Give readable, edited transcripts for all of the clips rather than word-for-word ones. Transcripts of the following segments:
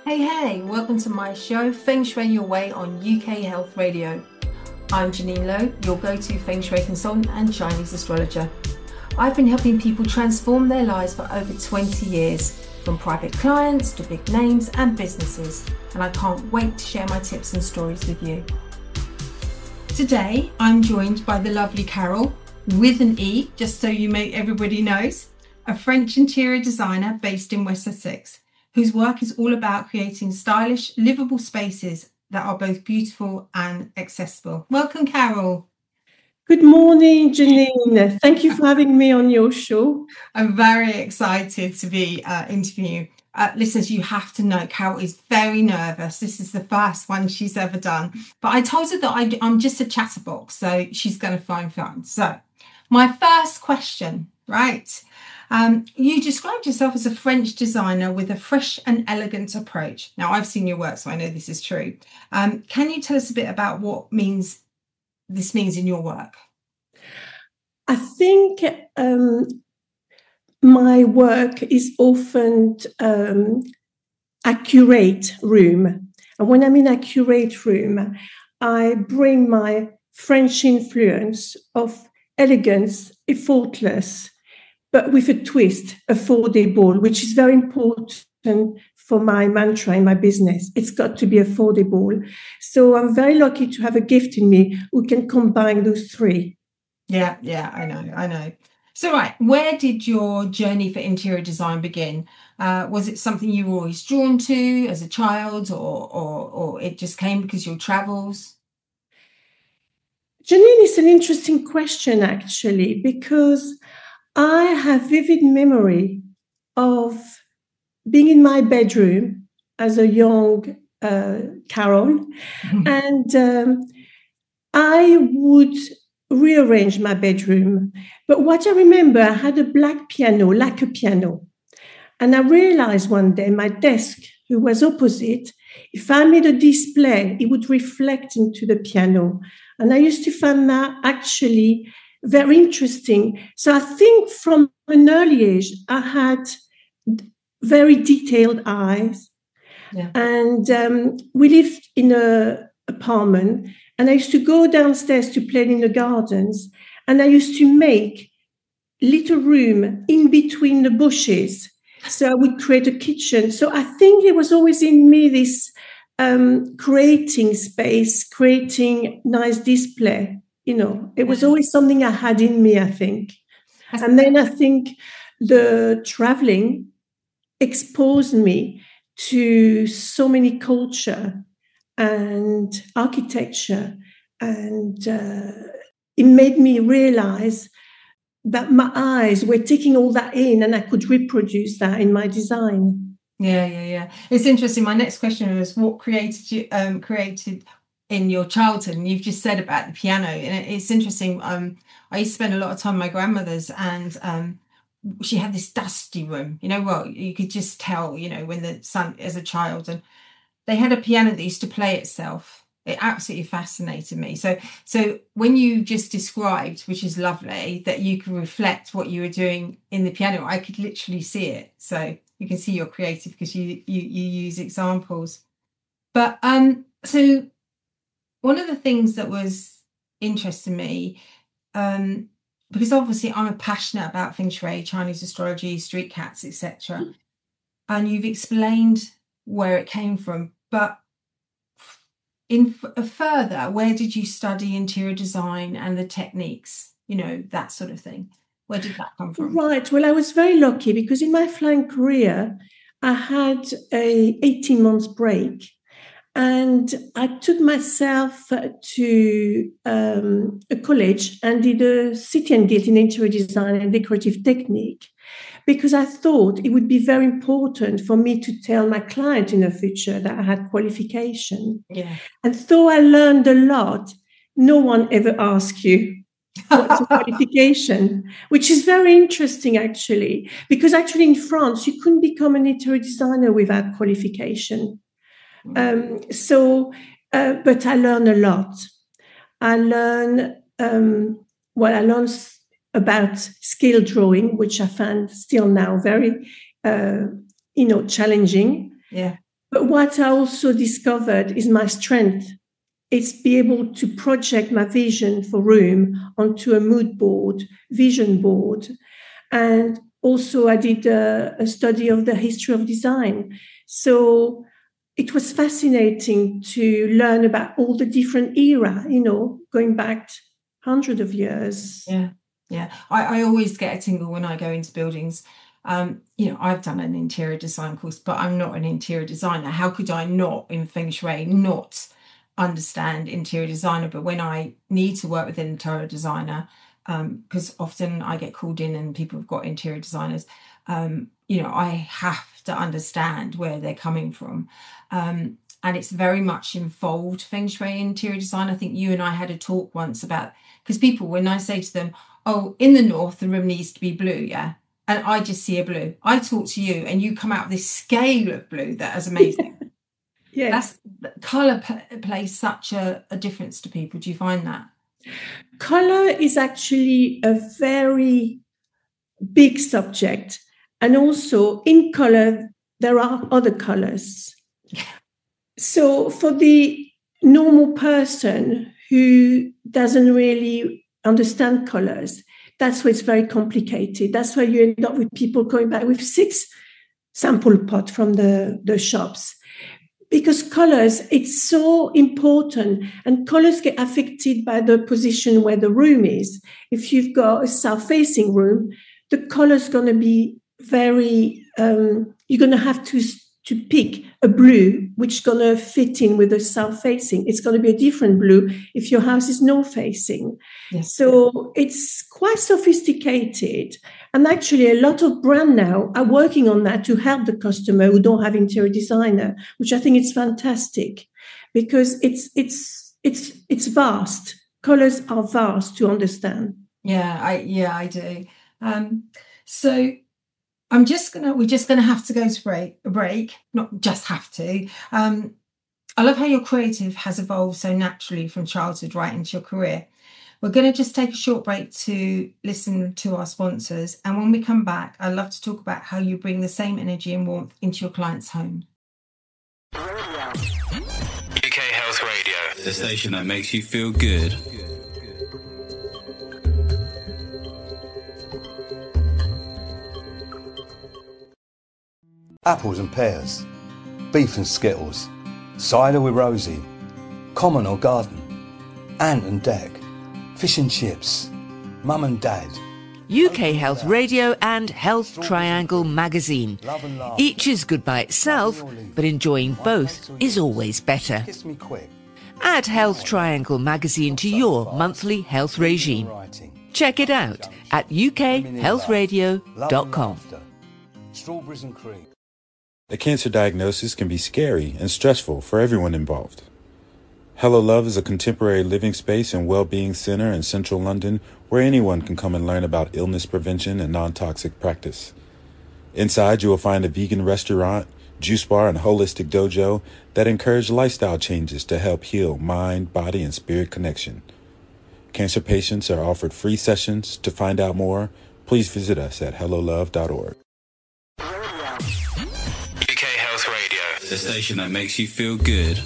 Hey, welcome to my show, Feng Shui Your Way on UK Health Radio. I'm Janine Lowe, your go-to Feng Shui consultant and Chinese astrologer. I've been helping people transform their lives for over 20 years, from private clients to big names and businesses, and I can't wait to share my tips and stories with you. Today, I'm joined by the lovely Carol, with an E, just so everybody knows, a French interior designer based in West Sussex, whose work is all about creating stylish, livable spaces that are both beautiful and accessible. Welcome, Carol. Good morning, Janine. Thank you for having me on your show. I'm very excited to be interviewing you. Listeners, you have to know Carol is very nervous. This is the first one she's ever done. But I told her that I'm just a chatterbox, so she's going to find fun. So my first question, right? You described yourself as a French designer with a fresh and elegant approach. Now, I've seen your work, so I know this is true. Can you tell us a bit about what this means in your work? I think my work is often accurate room. And when I'm in accurate room, I bring my French influence of elegance, effortless, but with a twist, affordable, which is very important for my mantra in my business. It's got to be affordable. So I'm very lucky to have a gift in me who can combine those three. Yeah, I know. So, right, where did your journey for interior design begin? Was it something you were always drawn to as a child, or it just came because your travels? Janine, is an interesting question, actually, because I have vivid memory of being in my bedroom as a young Carol, and I would rearrange my bedroom. But what I remember, I had a black piano, like a piano. And I realized one day my desk, who was opposite, if I made a display, it would reflect into the piano. And I used to find that actually very interesting. So I think from an early age, I had very detailed eyes. Yeah. And we lived in an apartment, and I used to go downstairs to play in the gardens, and I used to make little room in between the bushes. So I would create a kitchen. So I think it was always in me, this creating space, creating nice display. It was always something I had in me, I think. And then I think the traveling exposed me to so many culture and architecture, and it made me realize that my eyes were taking all that in, and I could reproduce that in my design. Yeah. It's interesting. My next question was, what created in your childhood? And you've just said about the piano, and it's interesting. I used to spend a lot of time with my grandmother's, and she had this dusty room. Well, you could just tell, when the sun as a child, and they had a piano that used to play itself. It absolutely fascinated me. So when you just described, which is lovely, that you can reflect what you were doing in the piano, I could literally see it. So you can see you're creative because you use examples. But so one of the things that was interesting me, because obviously I'm passionate about Feng Shui, Chinese astrology, street cats, etc. And you've explained where it came from, but in further, where did you study interior design and the techniques, that sort of thing? Where did that come from? Right. Well, I was very lucky because in my flying career, I had a 18 months break, and I took myself to a college and did a City and Guild in interior design and decorative technique, because I thought it would be very important for me to tell my client in the future that I had qualification. Yeah. And though I learned a lot, no one ever asked you what's a qualification, which is very interesting, actually, because actually in France, you couldn't become an interior designer without qualification. But I learned a lot. I learned about scale drawing, which I find still now very, challenging. Yeah. But what I also discovered is my strength. It's be able to project my vision for room onto a mood board, vision board. And also I did a study of the history of design. So it was fascinating to learn about all the different era, going back hundreds of years. Yeah. I always get a tingle when I go into buildings. I've done an interior design course, but I'm not an interior designer. How could I not, in Feng Shui, not understand interior designer? But when I need to work with an interior designer, because often I get called in and people have got interior designers, I have to understand where they're coming from. And it's very much involved Feng Shui interior design. I think you and I had a talk once about, because people, when I say to them, oh, in the north, the room needs to be blue, yeah? And I just see a blue. I talk to you and you come out with this scale of blue that is amazing. Yes. Colour plays such a difference to people. Do you find that? Colour is actually a very big subject. And also in colour, there are other colours. So for the normal person who doesn't really understand colours, that's why it's very complicated. That's why you end up with people going back with 6 sample pots from the shops. Because colours, it's so important, and colours get affected by the position where the room is. If you've got a south-facing room, the colour's going to be very, you're going to have to pick a blue which is going to fit in with the south-facing. It's going to be a different blue if your house is north-facing. Yes. So it's quite sophisticated. And actually, a lot of brands now are working on that to help the customer who don't have interior designer, which I think is fantastic because it's vast. Colors are vast to understand. Yeah, I do. So we're just gonna have to go to a break. Not just have to. I love how your creative has evolved so naturally from childhood right into your career. We're going to just take a short break to listen to our sponsors. And when we come back, I'd love to talk about how you bring the same energy and warmth into your client's home. UK Health Radio, the station that makes you feel good. Apples and pears, beef and skittles, cider with Rosie, common or garden, ant and deck, fish and chips, mum and dad. UK Health Radio and Health Triangle magazine. Each is good by itself, but enjoying both is always better. Add Health Triangle magazine to your monthly health regime. Check it out at ukhealthradio.com. Strawberries and cream. A cancer diagnosis can be scary and stressful for everyone involved. Hello Love is a contemporary living space and well-being center in central London where anyone can come and learn about illness prevention and non-toxic practice. Inside, you will find a vegan restaurant, juice bar, and holistic dojo that encourage lifestyle changes to help heal mind, body, and spirit connection. Cancer patients are offered free sessions. To find out more, please visit us at hellolove.org. UK Health Radio, the station that makes you feel good.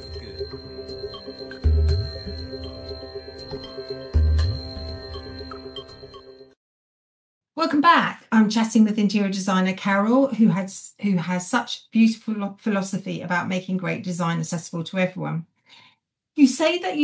Welcome back. I'm chatting with interior designer Carol, who has such beautiful philosophy about making great design accessible to everyone. You say that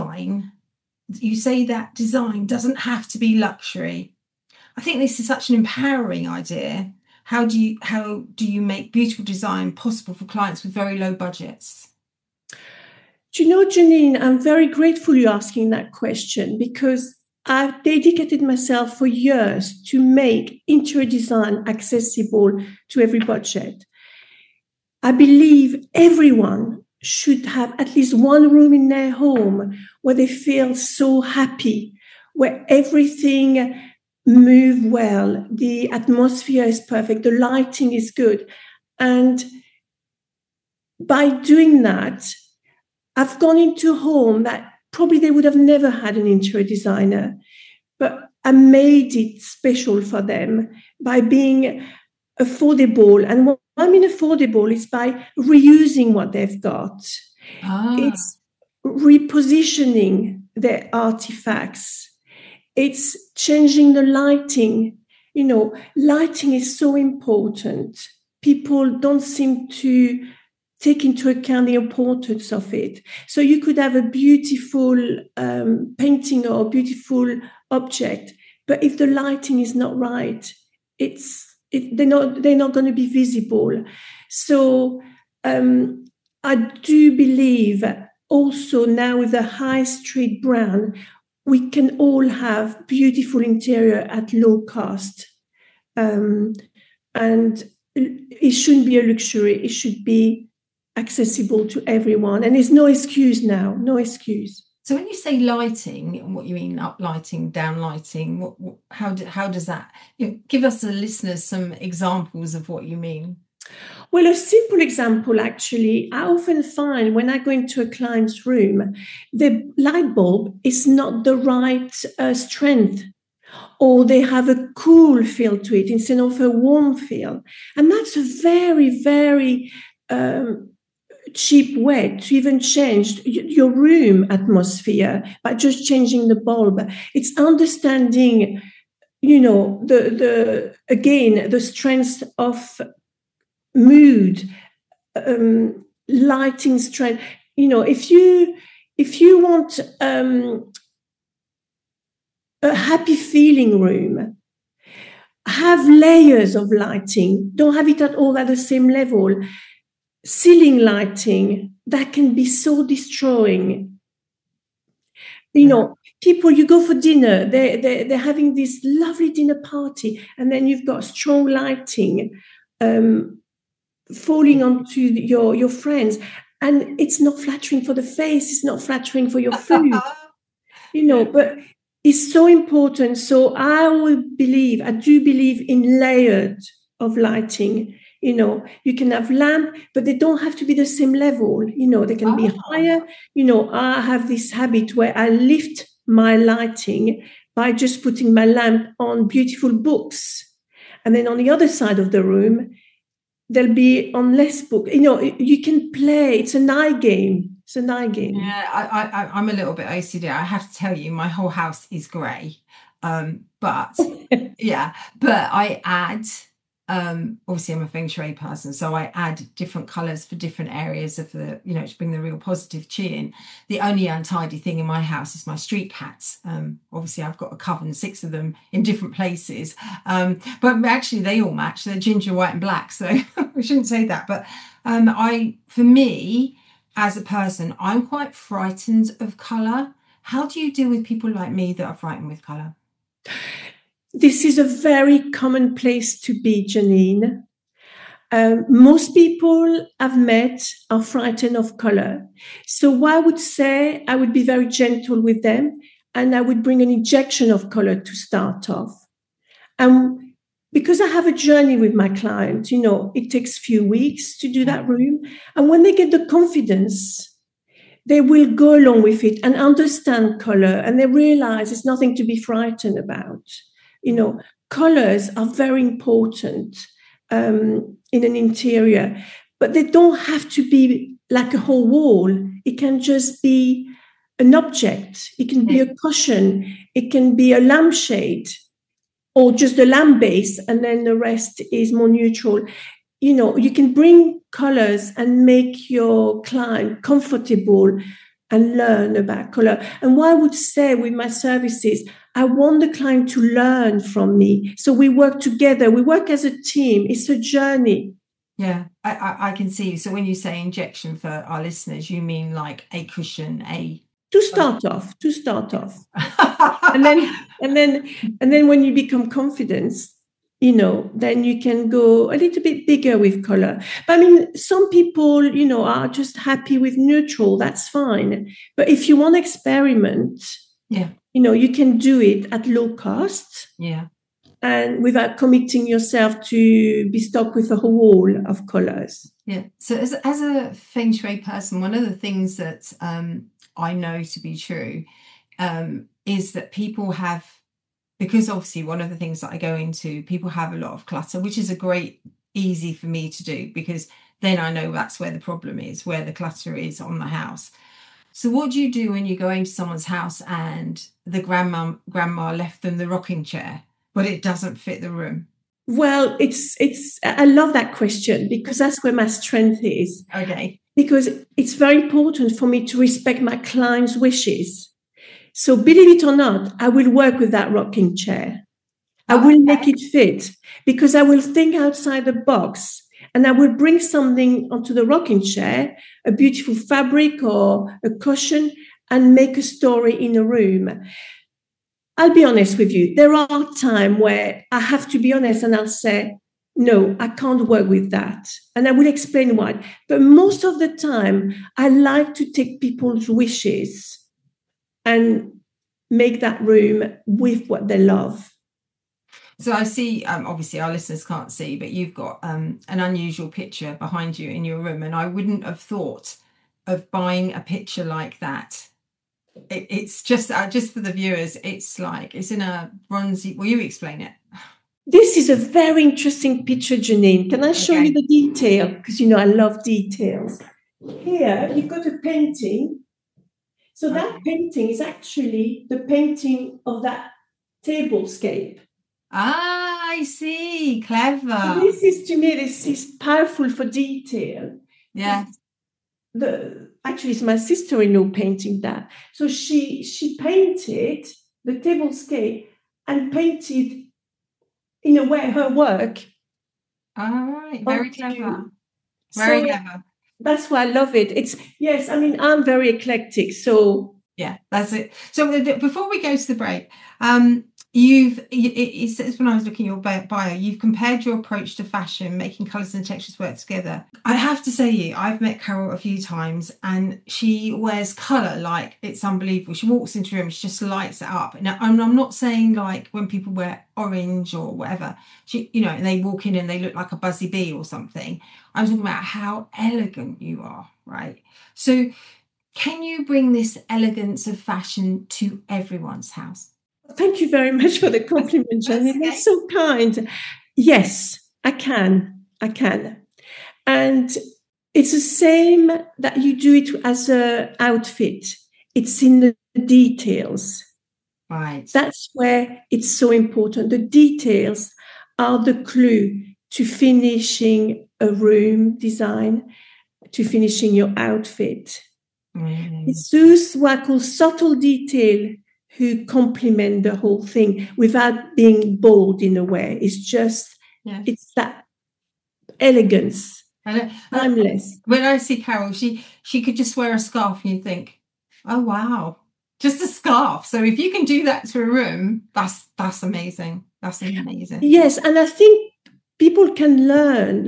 design doesn't have to be luxury. I think this is such an empowering idea. How do you make beautiful design possible for clients with very low budgets? Do you know, Janine, I'm very grateful you're asking that question because I've dedicated myself for years to make interior design accessible to every budget. I believe everyone should have at least one room in their home where they feel so happy, where everything moves well, the atmosphere is perfect, the lighting is good. And by doing that, I've gone into a home that probably they would have never had an interior designer, but I made it special for them by being affordable. And what I mean affordable is by reusing what they've got. It's repositioning their artifacts. It's changing the lighting. You know, lighting is so important. People don't seem to take into account the importance of it. So you could have a beautiful painting or a beautiful object, but if the lighting is not right, they're not going to be visible. So I do believe also now with the high street brand, we can all have beautiful interior at low cost. And it shouldn't be a luxury. It should be accessible to everyone. And there's no excuse now, no excuse. So when you say lighting, what you mean up lighting, down lighting, how does that, give us, the listeners, some examples of what you mean? Well, a simple example, actually, I often find when I go into a client's room, the light bulb is not the right strength, or they have a cool feel to it instead of a warm feel. And that's a very, very cheap way to even change your room atmosphere by just changing the bulb. It's understanding, the strength of mood, lighting strength. If you want a happy feeling room, have layers of lighting. Don't have it at all at the same level. Ceiling lighting, that can be so destroying. People, you go for dinner, they're having this lovely dinner party, and then you've got strong lighting falling onto your friends, and it's not flattering for the face, it's not flattering for your food, but it's so important. So I do believe in layered of lighting. You can have lamp, but they don't have to be the same level. They can be higher. I have this habit where I lift my lighting by just putting my lamp on beautiful books. And then on the other side of the room, there'll be on less book. You can play. It's an eye game. Yeah, I'm a little bit OCD. I have to tell you, my whole house is grey. But I add, obviously I'm a feng shui person, so I add different colours for different areas of the, to bring the real positive chi in. The only untidy thing in my house is my street cats. Obviously I've got a coven, 6 of them in different places. But actually they all match. They're ginger, white and black. So I shouldn't say that. But for me, as a person, I'm quite frightened of colour. How do you deal with people like me that are frightened with colour? This is a very common place to be, Janine. Most people I've met are frightened of colour. So what I would say, I would be very gentle with them, and I would bring an injection of colour to start off. Because I have a journey with my client, it takes a few weeks to do that room. And when they get the confidence, they will go along with it and understand colour, and they realize it's nothing to be frightened about. Colors are very important in an interior, but they don't have to be like a whole wall. It can just be an object. It can be a cushion. It can be a lampshade, or just a lamp base, and then the rest is more neutral. You can bring colors and make your client comfortable and learn about color. And what I would say with my services, I want the client to learn from me. So we work together. We work as a team. It's a journey. Yeah, I can see. So when you say injection for our listeners, you mean like a cushion, to start off. and then when you become confident, then you can go a little bit bigger with color. But some people, are just happy with neutral. That's fine. But if you want to experiment, you can do it at low cost. Yeah. And without committing yourself to be stuck with a whole wall of colors. Yeah. So as a feng shui person, one of the things that I know to be true is that people have because obviously one of the things that I go into, people have a lot of clutter, which is easy for me to do, because then I know that's where the problem is, where the clutter is on the house. So what do you do when you go into someone's house and the grandma left them the rocking chair, but it doesn't fit the room? Well, I love that question, because that's where my strength is. Okay. Because it's very important for me to respect my client's wishes. So believe it or not, I will work with that rocking chair. I will make it fit, because I will think outside the box, and I will bring something onto the rocking chair, a beautiful fabric or a cushion, and make a story in a room. I'll be honest with you. There are times where I have to be honest, and I'll say, no, I can't work with that. And I will explain why. But most of the time, I like to take people's wishes and make that room with what they love. So I see, obviously our listeners can't see, but you've got an unusual picture behind you in your room. And I wouldn't have thought of buying a picture like that. It's just for the viewers, it's in a bronzy, will you explain it? This is a very interesting picture, Janine. Can I show you the detail? Because, I love details. Here, you've got a painting. So that painting is actually the painting of that tablescape. Ah, I see. Clever. To me, this is powerful for detail. Yeah. Actually, it's my sister-in-law painting that. So she painted the tablescape and painted, in a way, her work. All right. Very clever. Very clever. That's why I love it. I'm very eclectic. So yeah, that's it. So before we go to the break, it says, when I was looking at your bio, you've compared your approach to fashion, making colours and textures work together. I have to say, I've met Carol a few times, and she wears colour like it's unbelievable. She walks into a room, she just lights it up. Now, I'm not saying like when people wear orange or whatever, and they walk in and they look like a buzzy bee or something. I'm talking about how elegant you are, right? So can you bring this elegance of fashion to everyone's house? Thank you very much for the compliment, Janine. That's so kind. Yes, I can. And it's the same that you do it as an outfit. It's in the details. Right. That's where it's so important. The details are the clue to finishing a room design, to finishing your outfit. Mm. It's those what I call subtle detail who complement the whole thing without being bold in a way. It's just, It's that elegance, timeless. When I see Carol, she could just wear a scarf and you think, oh, wow, just a scarf. So if you can do that to a room, that's amazing. That's amazing. Yes, and I think people can learn,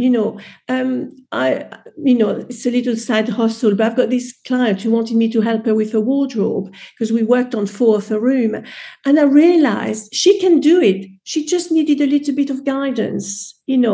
it's a little side hustle, but I've got this client who wanted me to help her with her wardrobe because we worked on 4 of her room. And I realized she can do it. She just needed a little bit of guidance. We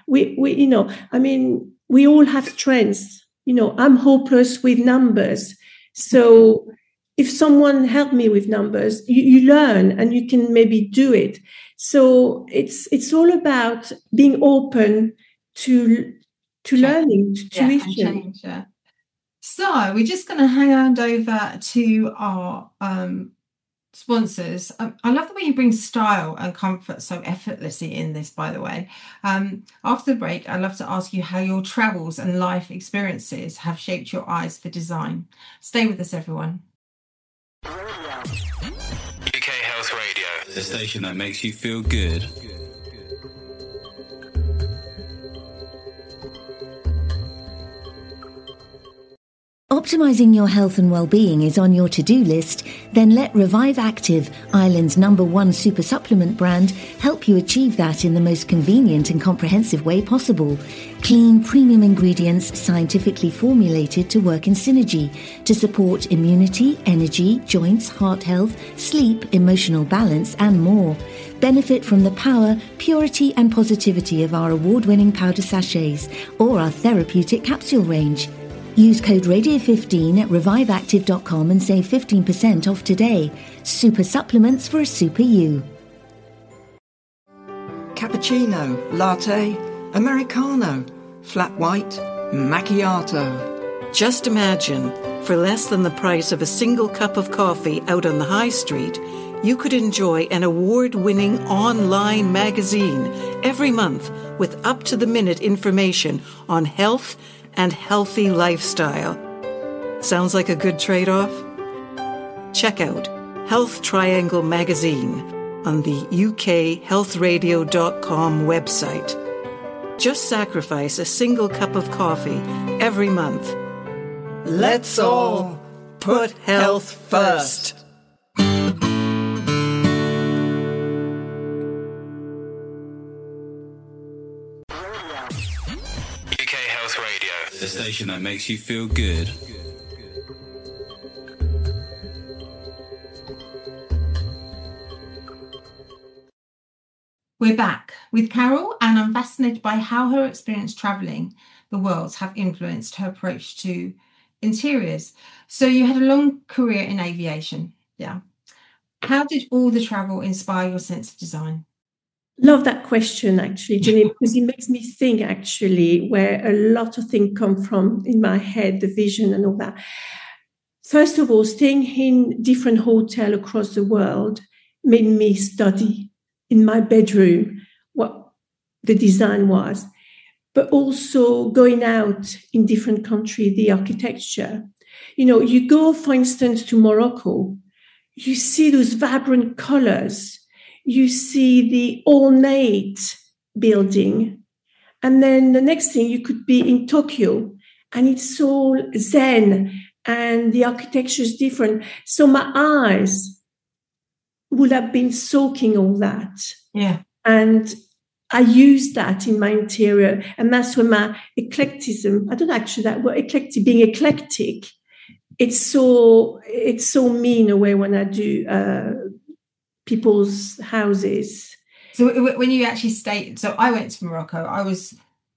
all have strengths. I'm hopeless with numbers. So if someone helped me with numbers, you learn and you can maybe do it. So it's all about being open to learning, to tuition. Yeah. So we're just going to hand over to our sponsors. I love the way you bring style and comfort so effortlessly in this, by the way. After the break, I'd love to ask you how your travels and life experiences have shaped your eyes for design. Stay with us, everyone. UK Health Radio, the station that makes you feel good. Optimizing your health and well-being is on your to-do list? Then let Revive Active, Ireland's #1 super supplement brand, help you achieve that in the most convenient and comprehensive way possible. Clean, premium ingredients scientifically formulated to work in synergy to support immunity, energy, joints, heart health, sleep, emotional balance, and more. Benefit from the power, purity, and positivity of our award-winning powder sachets or our therapeutic capsule range. Use code Radio15 at reviveactive.com and save 15% off today. Super supplements for a super you. cappuccino, latte, Americano, flat white, macchiato. Just imagine, for less than the price of a single cup of coffee out on the high street, you could enjoy an award-winning online magazine every month with up-to-the-minute information on health and healthy lifestyle. Sounds like a good trade-off? Check out Health Triangle magazine on the ukhealthradio.com website. Just sacrifice a single cup of coffee every month. Let's all put health first. UK Health Radio, the station that makes you feel good. We're back with Carol, and I'm fascinated by how her experience travelling the world have influenced her approach to interiors. So you had a long career in aviation, yeah. How did all the travel inspire your sense of design? Love that question, actually, Jenny, because it makes me think, actually, where a lot of things come from in my head, the vision and all that. First of all, staying in different hotels across the world made me study in my bedroom what the design was, but also going out in different countries, the architecture. You know, you go, for instance, to Morocco, you see those vibrant colors, you see the ornate building, and then the next thing you could be in Tokyo, and it's all Zen, and the architecture is different. So my eyes would have been soaking all that. Yeah. And I use that in my interior. And that's where my eclecticism, I don't actually that word eclectic, being eclectic, it's so me in a way when I do people's houses. So when you actually stayed, so I went to Morocco, I was,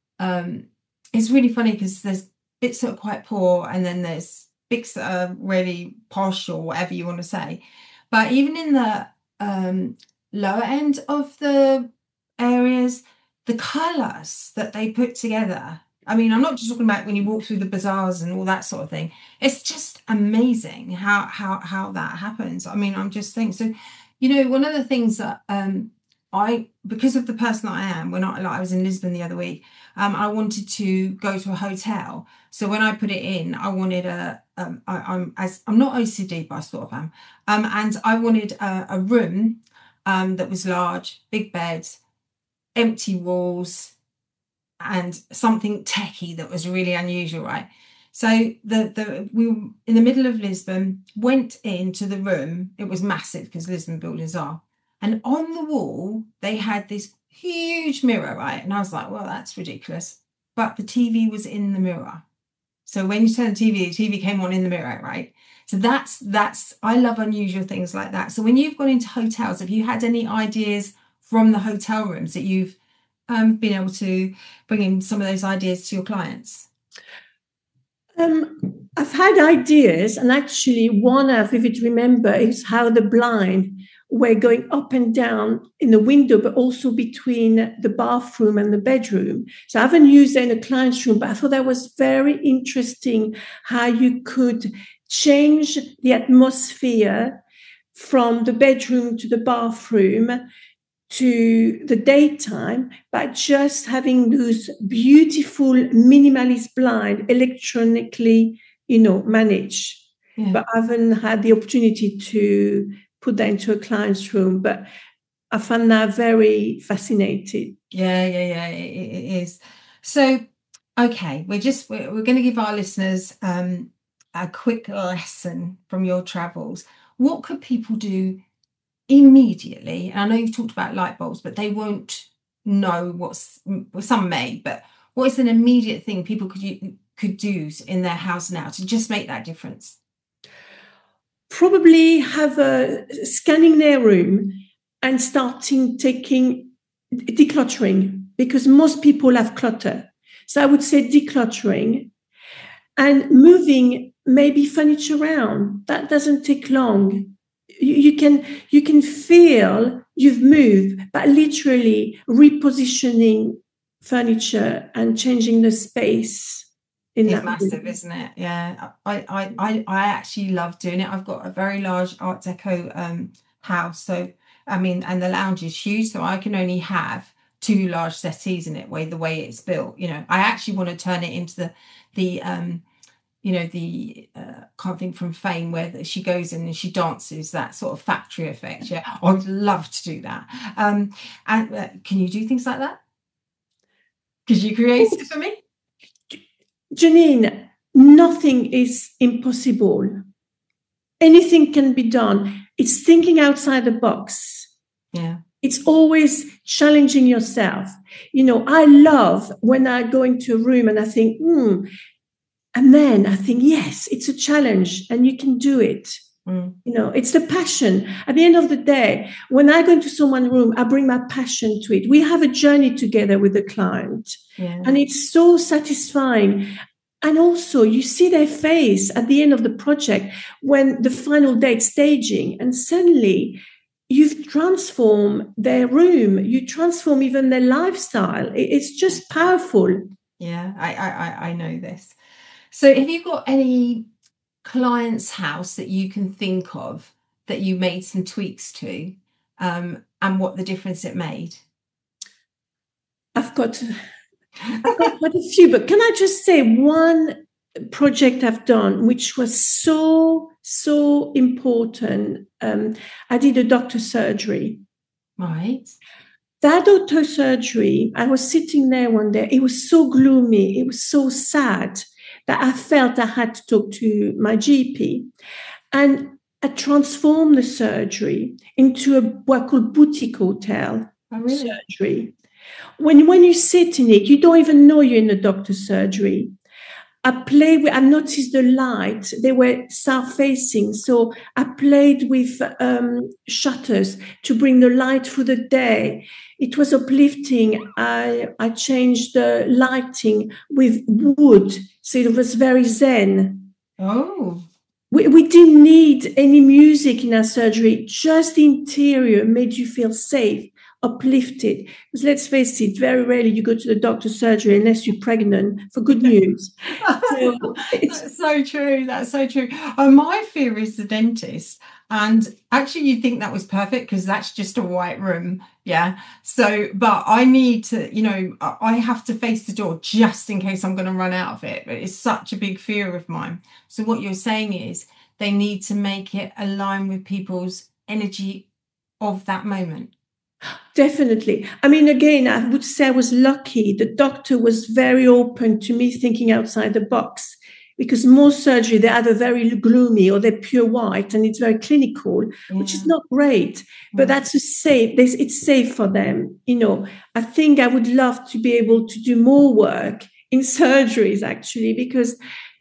it's really funny because there's bits that are quite poor and then there's bits that are really posh or whatever you want to say. But even in the lower end of the areas, the colours that they put together, I mean, I'm not just talking about when you walk through the bazaars and all that sort of thing. It's just amazing how that happens. I mean, I'm just thinking, so, you know, one of the things that because of the person that I am, when I was in Lisbon the other week, I wanted to go to a hotel. So when I put it in, I wanted I'm not OCD, but I sort of am. And I wanted a room that was large, big beds, empty walls, and something techie that was really unusual, right? So we were in the middle of Lisbon, went into the room. It was massive because Lisbon buildings are. And on the wall, they had this huge mirror, right? And I was like, well, that's ridiculous. But the TV was in the mirror. So when you turn the TV came on in the mirror, right? So that's I love unusual things like that. So when you've gone into hotels, have you had any ideas from the hotel rooms that you've been able to bring in some of those ideas to your clients? I've had ideas, and actually one I vividly remember is how the blind were going up and down in the window, but also between the bathroom and the bedroom. So I haven't used that in a client's room, but I thought that was very interesting how you could change the atmosphere from the bedroom to the bathroom to the daytime by just having those beautiful minimalist blind electronically, managed. Yeah. But I haven't had the opportunity to put that into a client's room, but I found that very fascinating. Yeah, it is. So, okay, we're going to give our listeners a quick lesson from your travels. What could people do immediately? And I know you've talked about light bulbs, but they won't know some may, but what is an immediate thing people could do in their house now to just make that difference? Probably have a scanning their room and taking decluttering, because most people have clutter. So I would say decluttering and moving maybe furniture around. That doesn't take long. You can feel you've moved, but literally repositioning furniture and changing the space in It's that massive, room. isn't it? Yeah, I actually love doing it. I've got a very large Art Deco house, so I mean, and the lounge is huge, so I can only have 2 large settees in it. The way it's built, I actually want to turn it into the can't think from Fame where she goes in and she dances, that sort of factory effect. Yeah, I'd love to do that. And can you do things like that? Because you created it for me. Janine, nothing is impossible. Anything can be done. It's thinking outside the box. Yeah. It's always challenging yourself. I love when I go into a room and I think, and then I think, yes, it's a challenge and you can do it. It's the passion. At the end of the day, when I go into someone's room, I bring my passion to it. We have a journey together with the client, and it's so satisfying. And also, you see their face at the end of the project when the final day staging, and suddenly you've transformed their room. You transform even their lifestyle. It's just powerful. Yeah, I know this. So have you got any client's house that you can think of that you made some tweaks to, and what the difference it made? I've got quite a few, but can I just say one project I've done, which was so important? I did a doctor surgery. Right. That doctor surgery, I was sitting there one day. It was so gloomy. It was so sad that I felt I had to talk to my GP. And I transformed the surgery into what I call boutique hotel surgery. When you sit in it, you don't even know you're in a doctor's surgery. I noticed the light, they were south-facing, so I played with shutters to bring the light through the day. It was uplifting. I changed the lighting with wood, so it was very zen. Oh. We didn't need any music in our surgery, just the interior made you feel safe, uplifted. Because let's face it, very rarely you go to the doctor's surgery unless you're pregnant for good news. That's so true. That's so true. My fear is the dentist. And actually, you think that was perfect because that's just a white room. Yeah. So, but I need to, I have to face the door just in case I'm going to run out of it. But it's such a big fear of mine. So what you're saying is they need to make it align with people's energy of that moment. Definitely. I mean, again, I would say I was lucky. The doctor was very open to me thinking outside the box, because most surgery, they're either very gloomy or they're pure white and it's very clinical, which is not great, but that's it's safe for them. I think I would love to be able to do more work in surgeries, actually, because,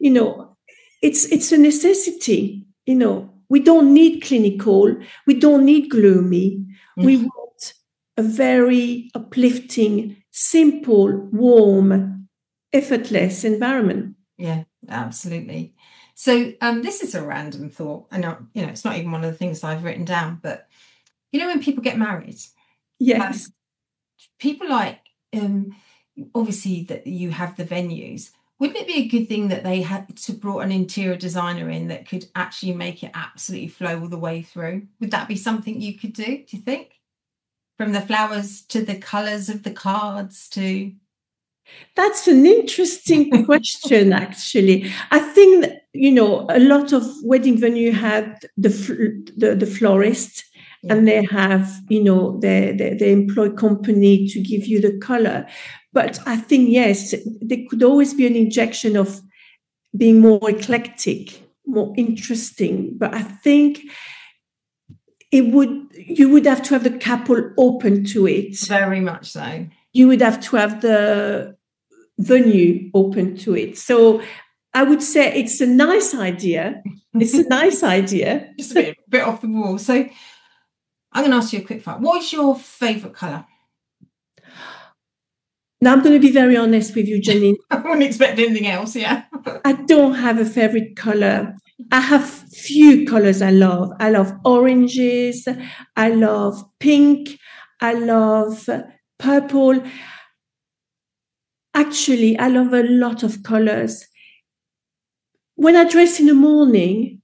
it's a necessity. We don't need clinical. We don't need gloomy. We want a very uplifting, simple, warm, effortless environment. Yeah, absolutely. So this is a random thought. I know, it's not even one of the things I've written down, but when people get married, yes, people like, obviously that you have the venues. Wouldn't it be a good thing that they had to brought an interior designer in that could actually make it absolutely flow all the way through? Would that be something you could do you think? From the flowers to the colours of the cards to... That's an interesting question, actually. I think that, a lot of wedding venue have the florist, and they have, they employ company to give you the color. But I think, yes, there could always be an injection of being more eclectic, more interesting. But I think you would have to have the couple open to it. Very much so. You would have to have the venue open to it. So I would say it's a nice idea. It's a nice idea. Just a bit off the wall. So I'm going to ask you a quick fire. What is your favourite colour? Now, I'm going to be very honest with you, Janine. I wouldn't expect anything else, yeah. I don't have a favourite colour. I have few colors I love. I love oranges. I love pink. I love purple. Actually, I love a lot of colors. When I dress in the morning,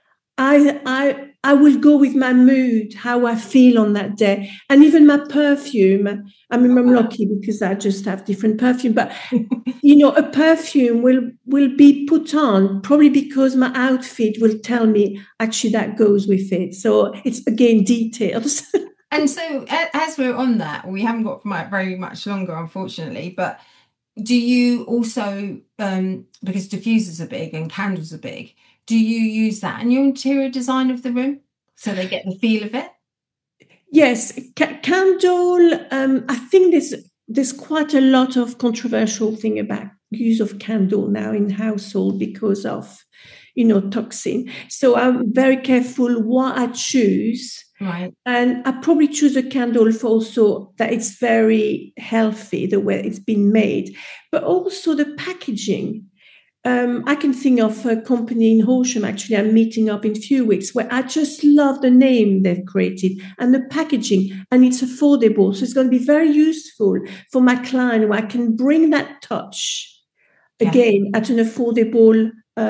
I will go with my mood, how I feel on that day. And even my perfume. I mean, I'm lucky because I just have different perfume. But, a perfume will be put on probably because my outfit will tell me, actually, that goes with it. So it's, again, details. And so as we're on that, we haven't got very much longer, unfortunately, but do you also, because diffusers are big and candles are big, do you use that in your interior design of the room so they get the feel of it? Yes, candle. I think there's quite a lot of controversial thing about use of candle now in household because of, toxin. So I'm very careful what I choose. Right. And I probably choose a candle for also that it's very healthy, the way it's been made, but also the packaging. I can think of a company in Horsham, actually, I'm meeting up in a few weeks, where I just love the name they've created and the packaging, and it's affordable. So it's going to be very useful for my client, where I can bring that touch again at an affordable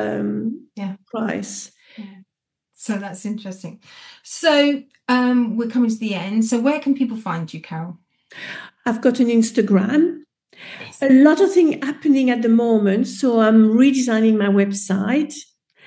price. Yeah. So that's interesting. So we're coming to the end. So where can people find you, Carol? I've got an Instagram. Yes. A lot of things happening at the moment. So I'm redesigning my website.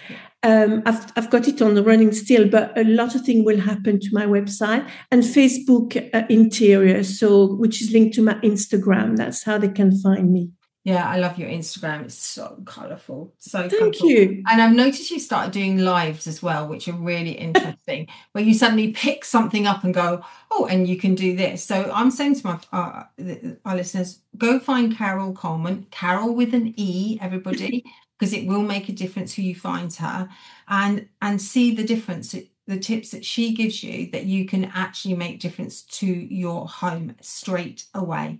I've got it on the running still, but a lot of things will happen to my website and Facebook interior. So, which is linked to my Instagram. That's how they can find me. Yeah, I love your Instagram. It's so colourful. So thank you. And I've noticed you started doing lives as well, which are really interesting, where you suddenly pick something up and go, oh, and you can do this. So I'm saying to our listeners, go find Carol Coleman, Carol with an E, everybody, because it will make a difference who you find her, and see the difference, the tips that she gives you that you can actually make difference to your home straight away.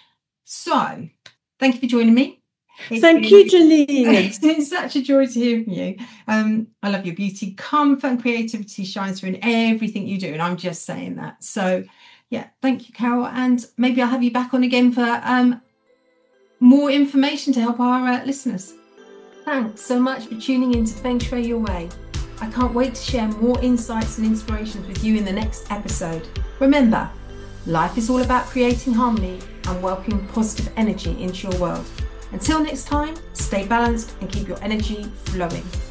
So thank you for joining me. Thank you, Janine. It's such a joy to hear from you. I love your beauty, comfort and creativity shines through in everything you do. And I'm just saying that. So, yeah, thank you, Carol. And maybe I'll have you back on again for more information to help our listeners. Thanks so much for tuning in to Feng Shui Your Way. I can't wait to share more insights and inspirations with you in the next episode. Remember, life is all about creating harmony and welcoming positive energy into your world. Until next time, stay balanced and keep your energy flowing.